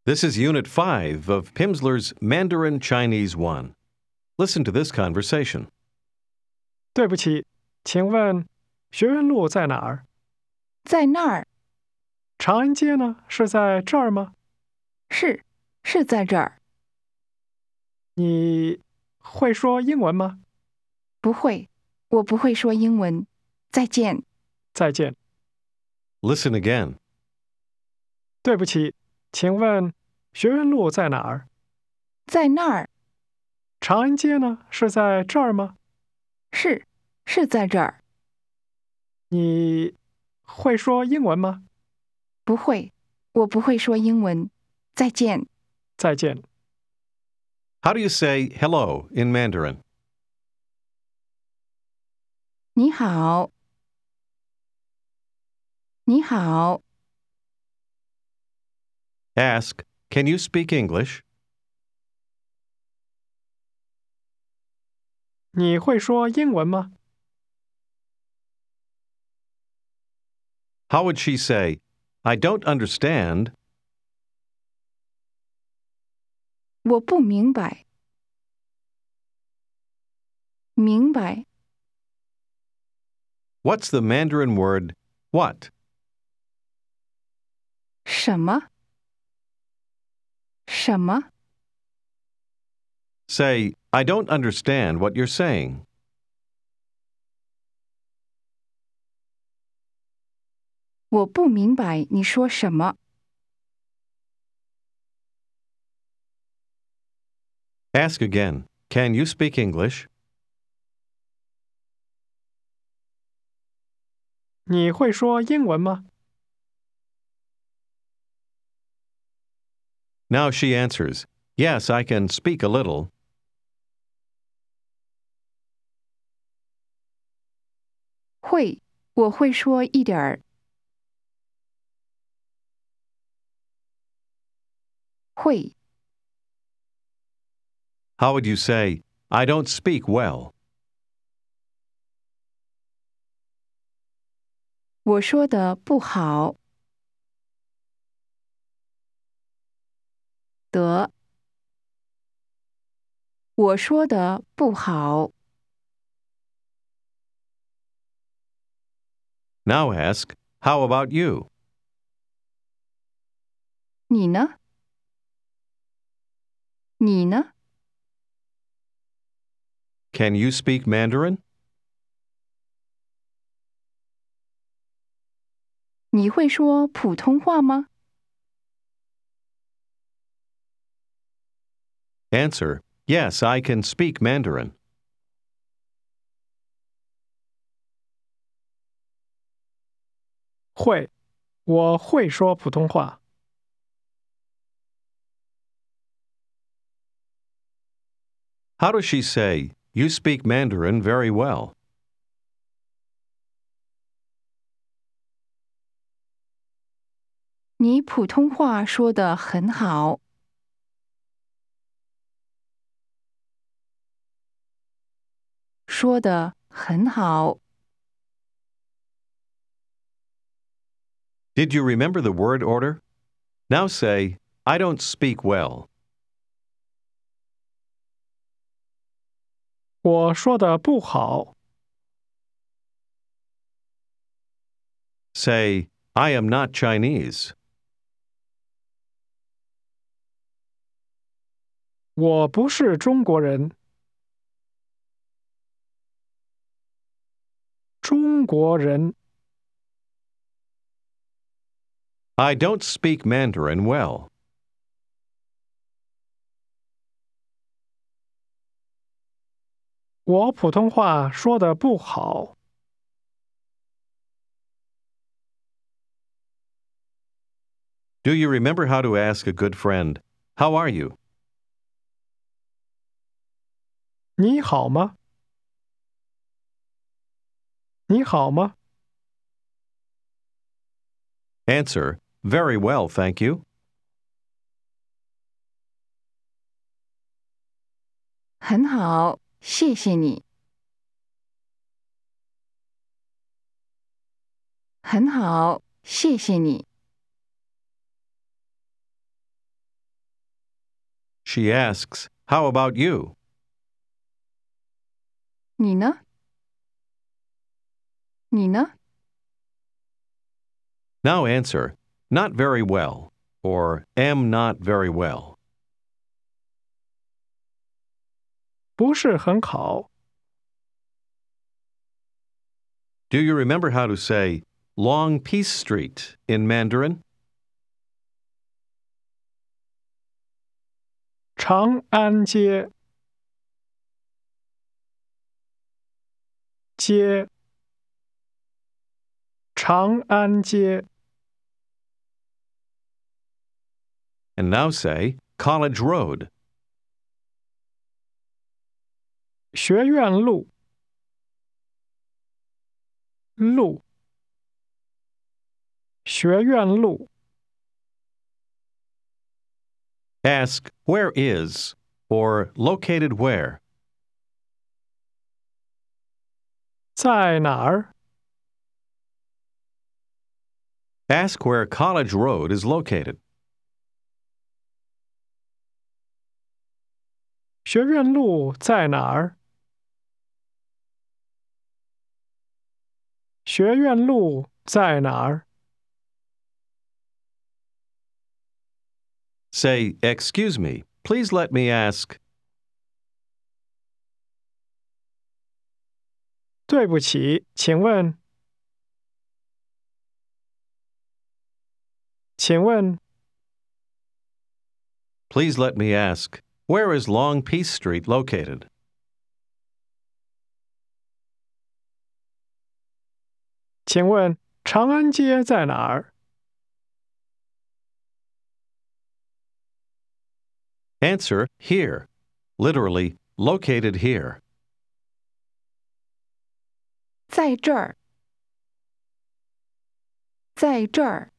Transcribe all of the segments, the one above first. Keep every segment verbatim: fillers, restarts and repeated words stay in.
This is Unit five of Pimsleur's Mandarin Chinese one. Listen to this conversation. 对不起，请问学院路在哪儿？ 在那儿。 长安街呢？是在这儿吗？ 是，是在这儿。 你会说英文吗？ 不会，我不会说英文。再见。 再见。 Listen again. 对不起，请问学院路在哪儿？ 在那儿。 长安街呢？是在这儿吗？ 是，是在这儿。 你会说英文吗？ 不会，我不会说英文。再见。 再见。 How do you say hello in Mandarin? 你好。你好。 Ask, can you speak English? 你会说英文吗？ How would she say, I don't understand? 我不明白。明白。 What's the Mandarin word what? 什么？什么？ Say, I don't understand what you're saying. 我不明白你说什么。 Ask again, can you speak English? 你会说英文吗？ Now she answers, yes, I can speak a little. 会，我会说一点儿。会。 How would you say, I don't speak well? 我说的不好。得。我说的不好。 Now ask, how about you? 你呢？你呢？ Can you speak Mandarin? 你会说普通话吗？ Answer, yes, I can speak Mandarin. 会，我会说普通话。 How does she say, you speak Mandarin very well? 你普通话说得很好。说得很好。 Did you remember the word order? Now say, I don't speak well. 我说的不好。 Say, I am not Chinese. 我不是中国人。中国人。 I don't speak Mandarin well. 我普通话说的不好。 Do you remember how to ask a good friend, how are you? 你好吗？你好吗？ Answer, very well, thank you. 很好，谢谢你。很好，谢谢你。 She asks, "How about you?" 你呢？你呢？ Now answer, "Not very well," or "Am not very well." 不是很好。 Do you remember how to say Long Peace Street in Mandarin? 长安街，街，长安街。 And now say College Road. 学院路，路，学院路。 Ask where is or located where. 在哪儿？ Ask where College Road is located. 学院路在哪儿？学院路在哪儿？ Say, "Excuse me, please let me ask." 对不起，请问，请问， Please let me ask, where is Long Peace Street located? 请问长安街在哪儿？ Answer, here. Literally, located here. 在这儿，在这儿。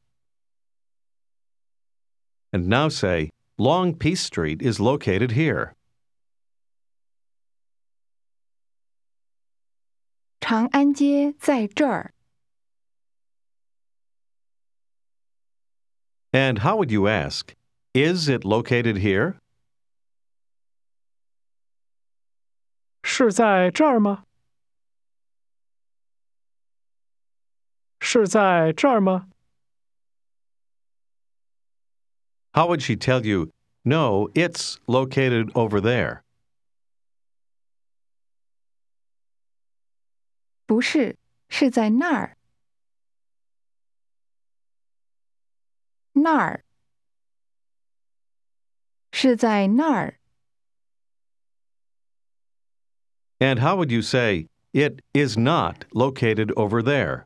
And now say, Long Peace Street is located here. 长安街在这儿。 And how would you ask? Is it located here? 是在这儿吗？是在这儿吗？ How would she tell you, "No, it's located over there"? 不是，是在那儿。那儿。是在那儿。 And how would you say, "It is not located over there"?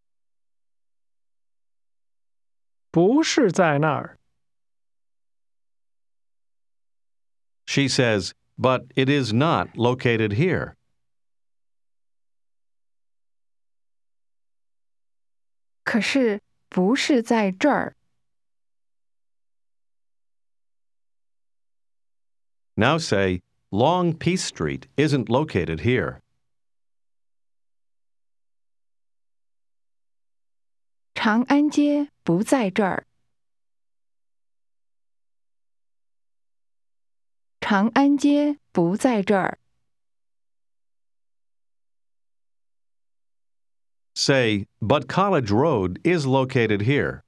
不是在那儿。 She says, "But it is not located here." 可是不是在这儿。 Now say, Long Peace Street isn't located here. 长安街不在这儿。长安街不在这儿。 Say, "But College Road is located here."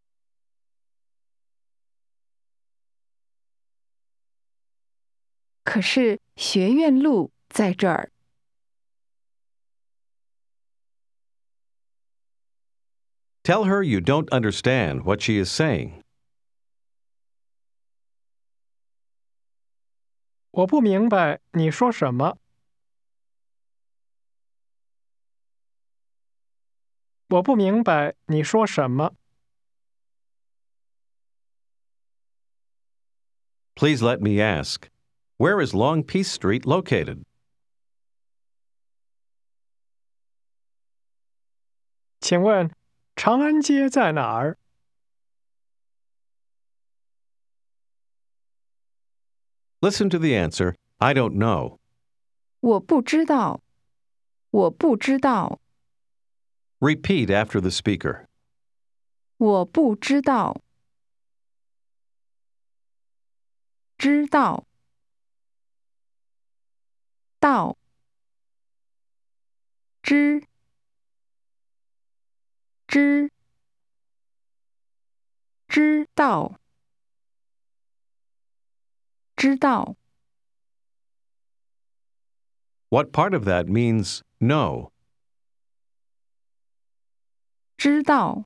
可是学院路在这儿。 Tell her you don't understand what she is saying. 我不明白你说什么。我不明白你说什么。 Please let me ask, where is Long Peace Street located? 请问长安街在哪儿？ Listen to the answer, "I don't know." 我不知道。我不知道。 Repeat after the speaker. 我不知道。 知道，道，知，知，知道，知道。 What part of that means no? 知道，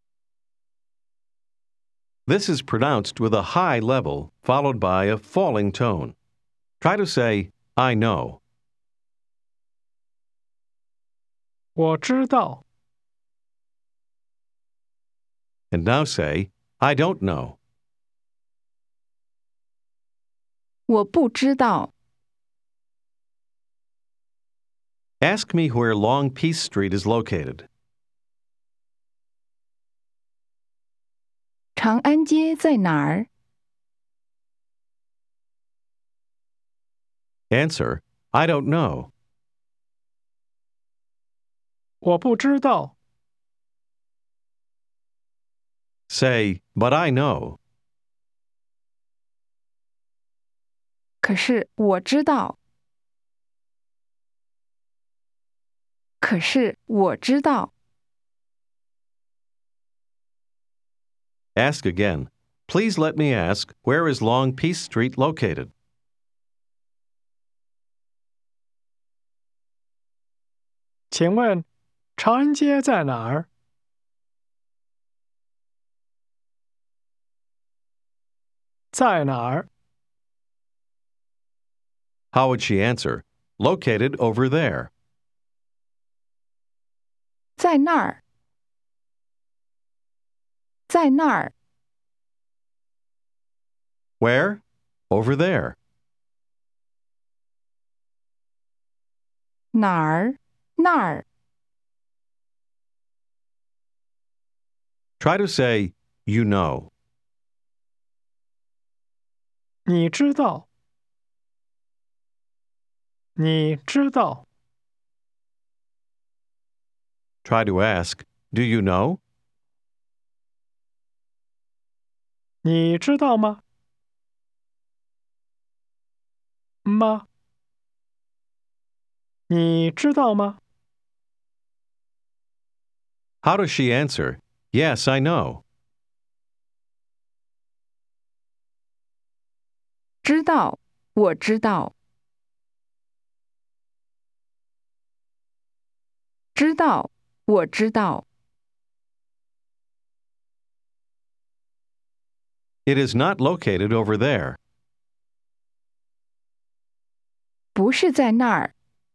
This is pronounced with a high level followed by a falling tone. Try to say, I know. 我知道， And now say, I don't know. 我不知道。 Ask me where Long Peace Street is located. 长安街在哪儿？ Answer, I don't know. 我不知道， Say, but I know. 可是我知道。可是我知道。 Ask again. Please let me ask, where is Long Peace Street located? 请问长安街在哪儿？在哪儿？ How would she answer? Located over there. 在那儿。在那儿。 Where? Over there. 哪儿？那儿。 Try to say, you know. 你知道，你知道。 Try to ask, do you know? 你知道吗？吗？你知道吗？ How does she answer? Yes, I know. 知道，我知道。知道，我知道。 It is not located over there. 不是在那儿。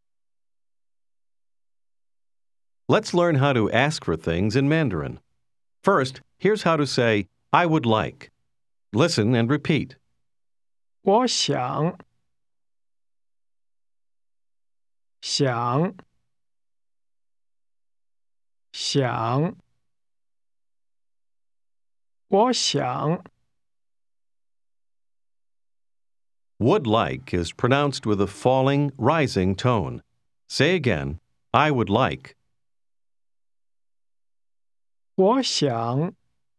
Let's learn how to ask for things in Mandarin. First, here's how to say, I would like. Listen and repeat. 我想，想，想，我想。 Would like is pronounced with a falling, rising tone. Say again, I would like. 我想，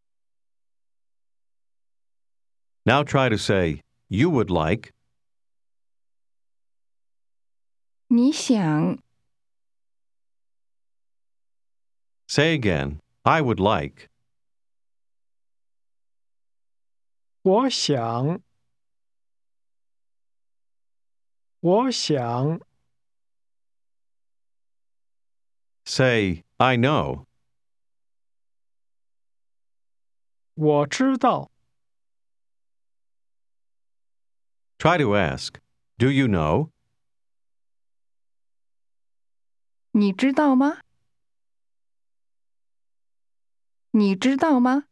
Now try to say, you would like. 你想， Say again, I would like. 我想，我想。 Say, I know. 我知道， Try to ask, do you know? 你知道吗？你知道吗？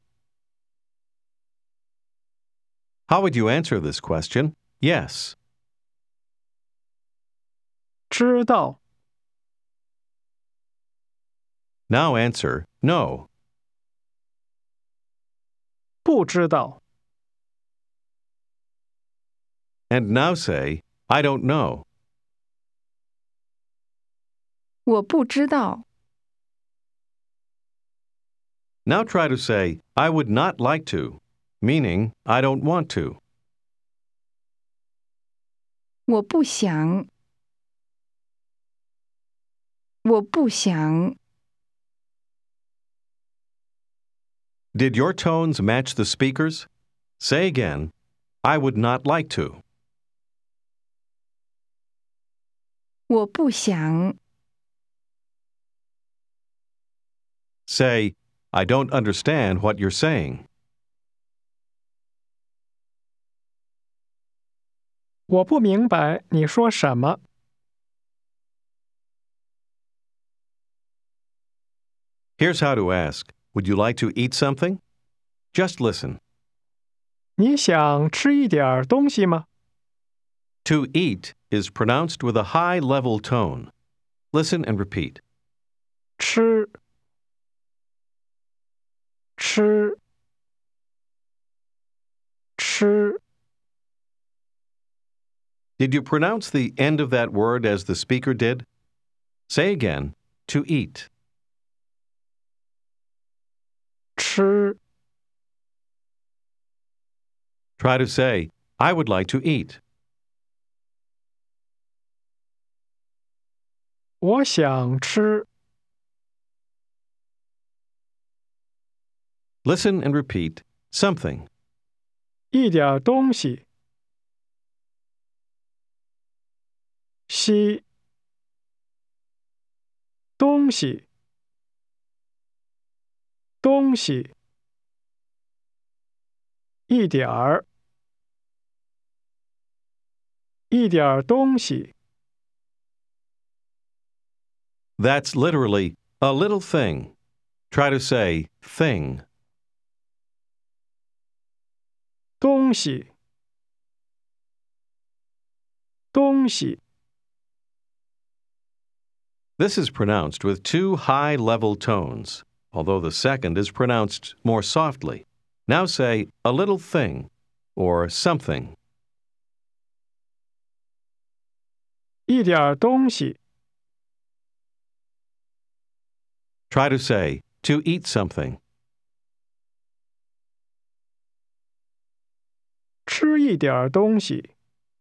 How would you answer this question? Yes. 知道， Now answer, no. 不知道。 And now say, I don't know. 我不知道。 Now try to say, I would not like to, meaning I don't want to. 我不想。我不想。 Did your tones match the speakers? Say again, I would not like to. 我不想。 Say, I don't understand what you're saying. 我不明白你说什么。 Here's how to ask. Would you like to eat something? Just listen. 你想吃一点东西吗？ To eat is pronounced with a high level tone. Listen and repeat. 吃，吃，吃。 Did you pronounce the end of that word as the speaker did? Say again, to eat. 吃。 Try to say, I would like to eat. 我想吃。 Listen and repeat, something. 一点东西。西。东西。东西。一点儿。一点东西。 That's literally a little thing. Try to say thing. 东西。东西。 This is pronounced with two high level tones, although the second is pronounced more softly. Now say a little thing or something. 一点东西。 Try to say to eat something. 吃一点东西。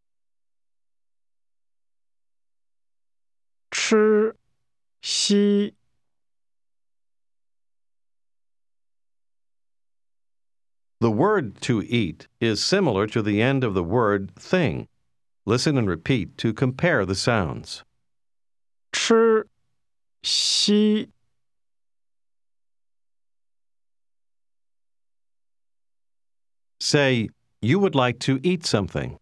吃。西。 The word to eat is similar to the end of the word thing. Listen and repeat to compare the sounds. 吃。西。 Say, you would like to eat something.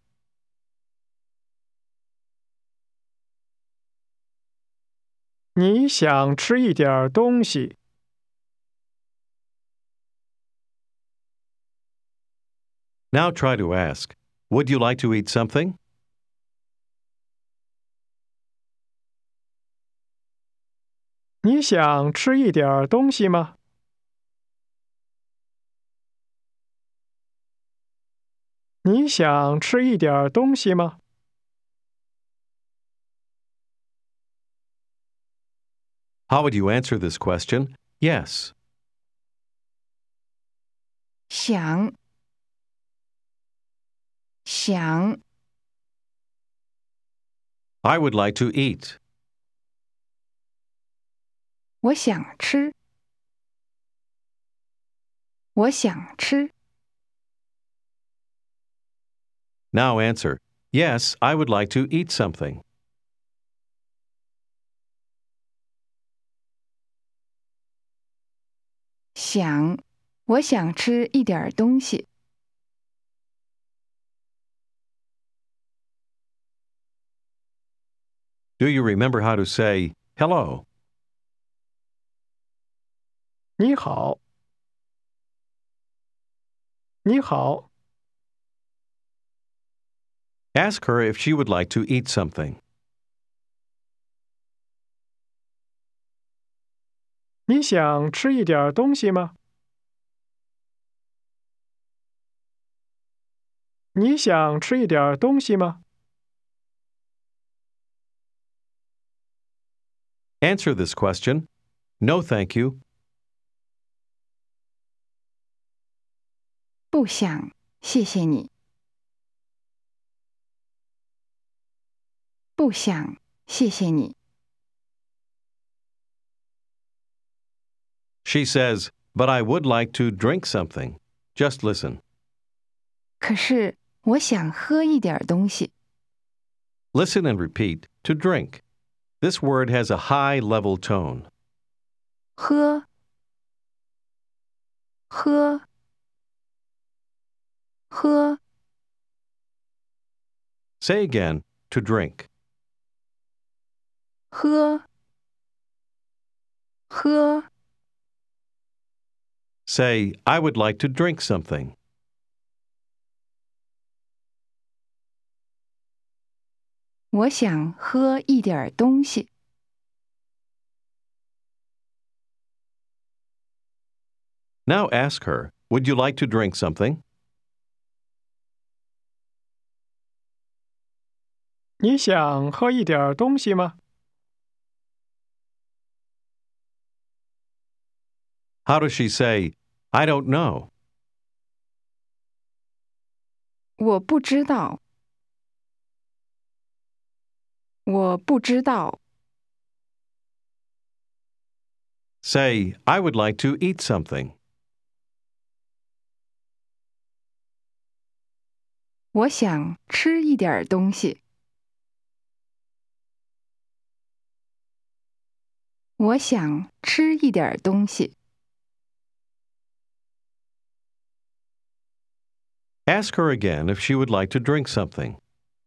你想吃一点东西。 Now try to ask, would you like to eat something? 你想吃一点东西吗？ 你想吃一点东西吗？ How would you answer this question? Yes. 想。想。 I would like to eat. 我想吃。我想吃。 Now answer, yes, I would like to eat something. 想。我想吃一点东西。 Do you remember how to say hello? 你好。你好。 Ask her if she would like to eat something. 你想吃一点东西吗？ 你想吃一点东西吗？ Answer this question. No, thank you. 不想，谢谢你。 不想，谢谢你。 She says, but I would like to drink something. Just listen. 可是我想喝一点东西。 Listen and repeat to drink. This word has a high level tone. 喝，喝，喝。 Say again, to drink. 喝，喝。 Say, I would like to drink something. 我想喝一点东西。 Now ask her, would you like to drink something? 你想喝一点东西吗？ How does she say, I don't know? 我不知道。我不知道。 Say, I would like to eat something. 我想吃一点东西。我想吃一点东西。 Ask her again if she would like to drink something.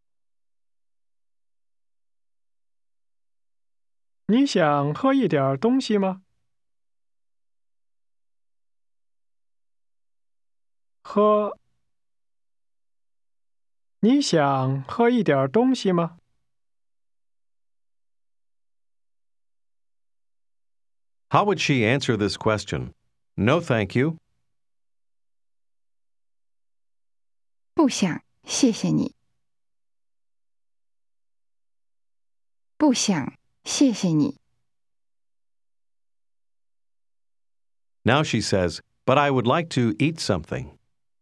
你想喝一点东西吗？喝。你想喝一点东西吗？ How would she answer this question? No, thank you. 不想，谢谢你。不想，谢谢你。 Now she says, but I would like to eat something.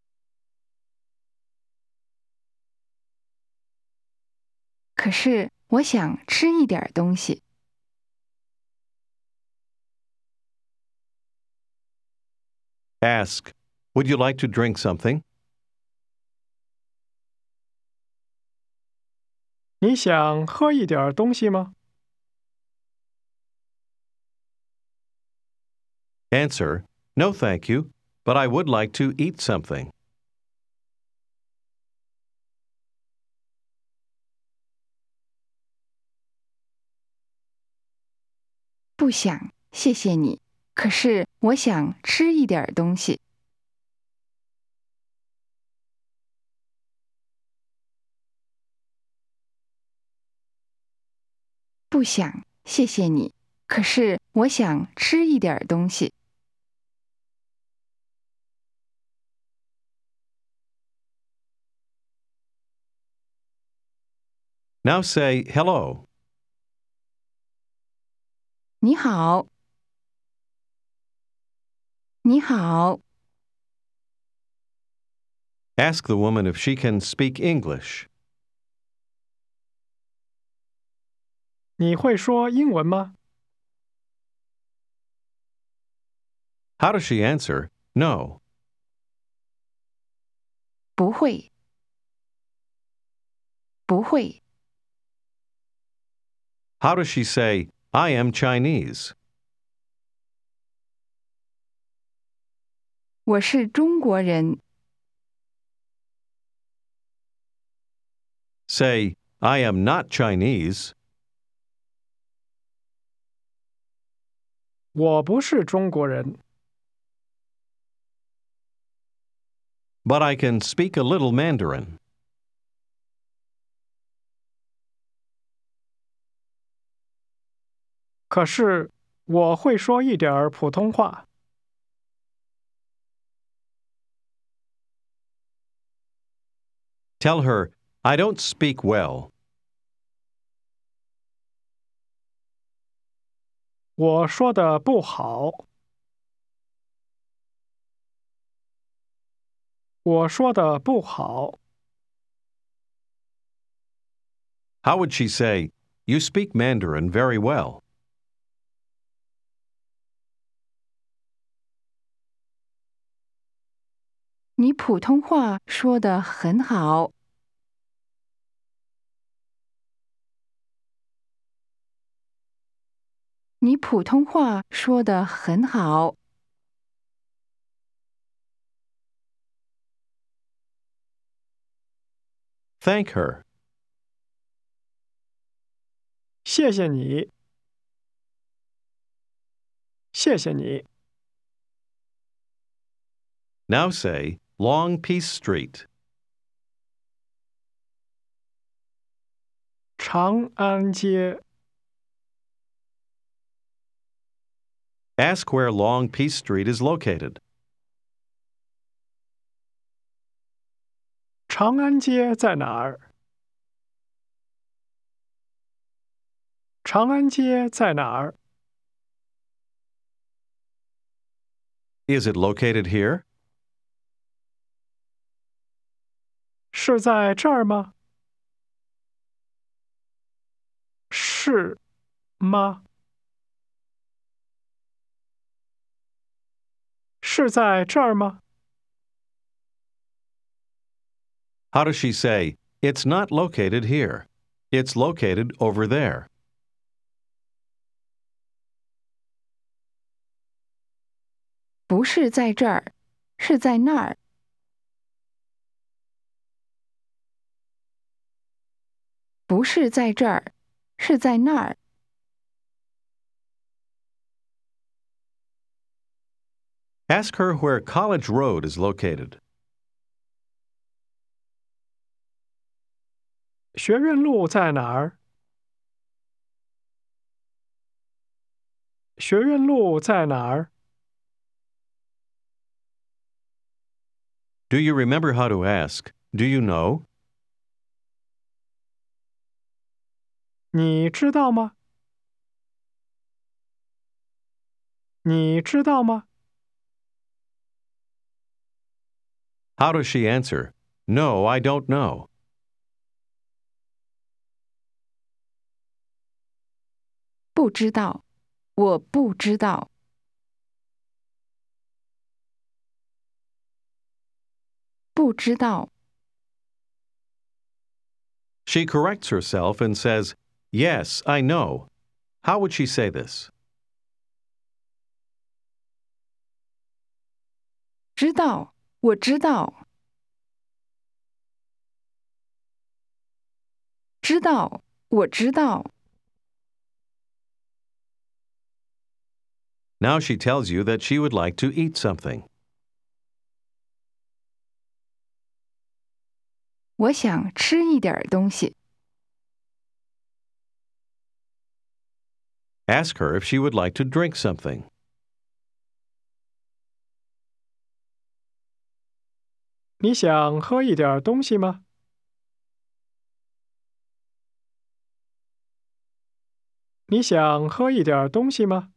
可是我想吃一点东西。 Ask, would you like to drink something? 你想喝一点东西吗？ Answer, no, thank you, but I would like to eat something. 不想，谢谢你。可是我想吃一点东西。 不想，谢谢你。可是我想吃一点东西。 Now say hello. 你好。你好。 Ask the woman if she can speak English. 你会说英文吗？ How does she answer? No. 不会。不会。 How does she say, I am Chinese? 我是中国人。 Say, I am not Chinese. 我不是中国人。 But I can speak a little Mandarin. 可是我会说一点儿普通话。 Tell her, I don't speak well. 我说的不好。我说的不好。 How would she say, "You speak Mandarin very well"? 你普通话说得很好。你普通话说得很好。 Thank her. 谢谢你，谢谢你。 Now say, Long Peace Street. 长安街， Ask where Long Peace Street is located. 长安街在哪儿？长安街在哪儿？ Is it located here? 是在这儿吗？是吗？是在这儿吗？ How does she say, "It's not located here"? It's located over there. 不是在这儿，是在那儿。不是在这儿，是在那儿。 Ask her where College Road is located. 学院路在哪儿？学院路在哪儿？ Do you remember how to ask, "Do you know"? 你知道吗？你知道吗？ How does she answer, "No, I don't know"? 不知道，我不知道。不知道。 She corrects herself and says, "Yes, I know." How would she say this? 知道，我知道。知道，我知道。 Now she tells you that she would like to eat something. 我想吃一点东西。 Ask her if she would like to drink something. 你想喝一点东西吗？你想喝一点东西吗？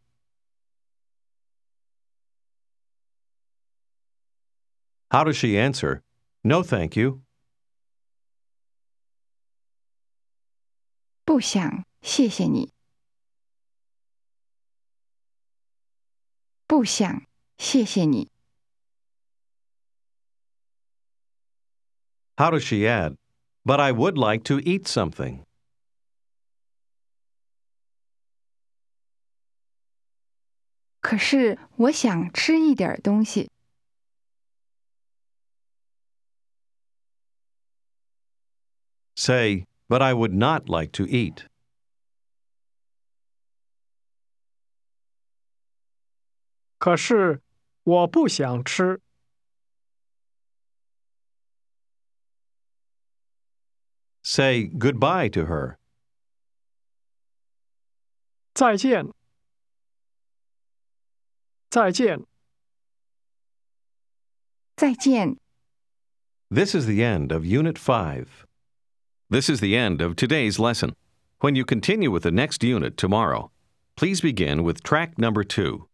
How does she answer? "No, thank you." 不想，谢谢你。不想，谢谢你。 How does she add, "But I would like to eat something"? 可是我想吃一点东西。 Say, "But I would not like to eat." 可是我不想吃。 Say goodbye to her. 再见，再见。 再见。 This is the end of Unit five. This is the end of today's lesson. When you continue with the next unit tomorrow, please begin with track number two.